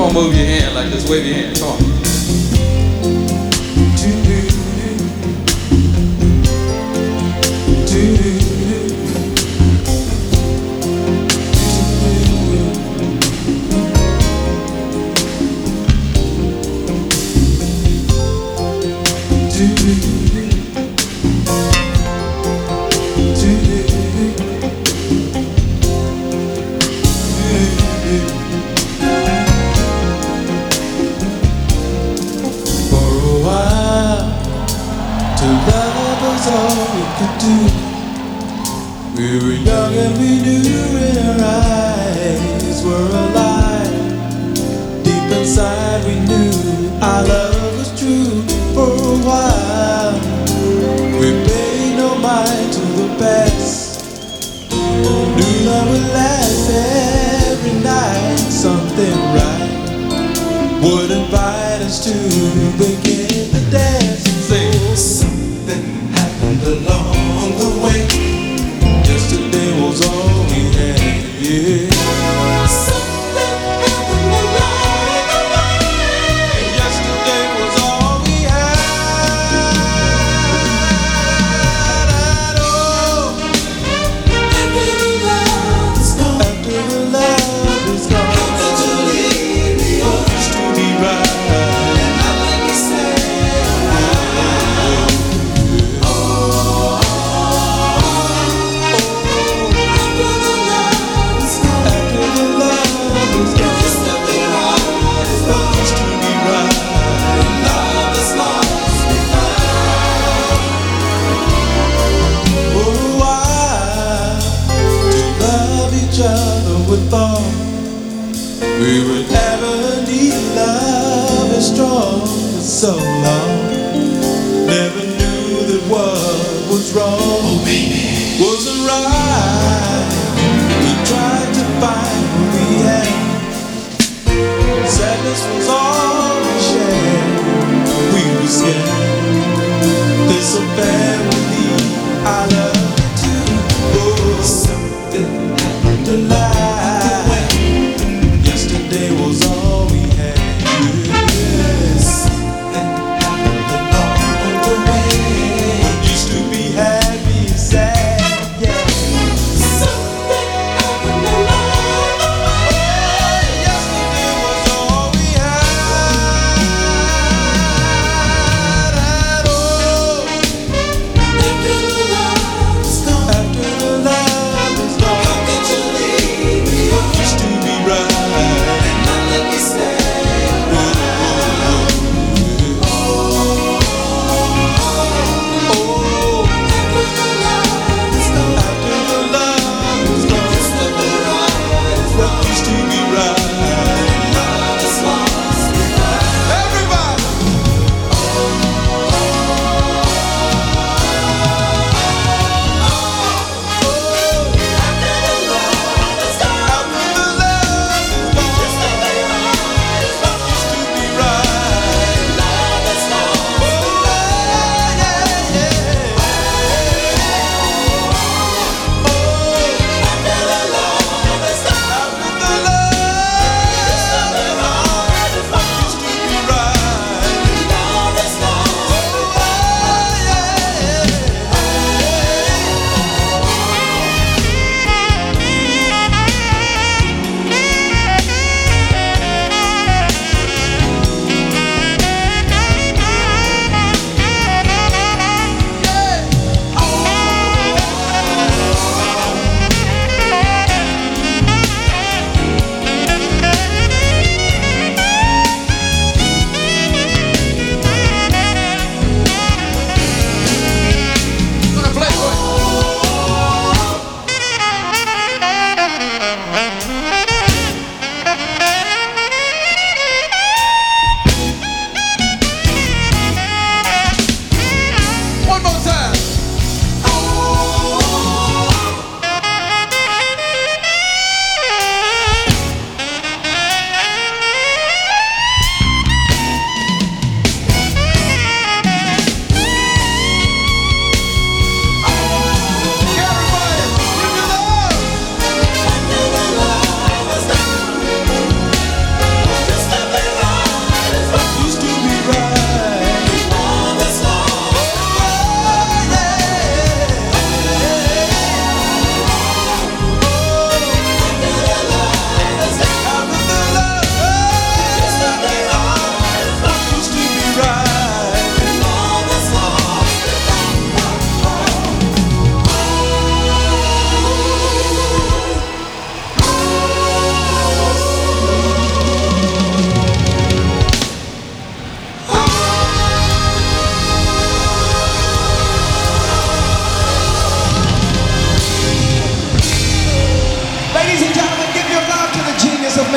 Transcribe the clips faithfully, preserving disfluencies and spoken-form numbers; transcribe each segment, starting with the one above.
on, move your hand like this. Wave your hand. Come on. All we could do. We were young and we knew in our eyes were alive. Deep inside we knew our love was true. For a while we paid no mind to the past. Knew love would last every night. Something right would invite us to begin the dance. Sing. Something happened along the way. Yesterday was all we had, yeah. Something happened along the way. Yesterday was all we had. And oh, after the love is gone, after the love is gone, how could you leave me on to be right? And I like you say, we would never need love as strong for so long. Never knew that what was wrong, oh baby, wasn't right. We tried to find what we had. Sadness was all we shared. We were scared. This affair would lead our love to oh, something happened to life. Yesterday was all we had. Yes. Something happened along the way. What used to be happy and sad, yeah. Something happened along the way. Yesterday was all we had. And oh, after the love is gone, after the love is gone, how could you leave?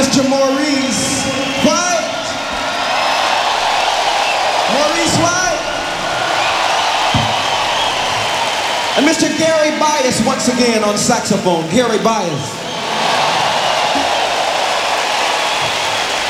Mister Maurice White. Maurice White. And Mister Gary Bias once again on saxophone. Gary Bias.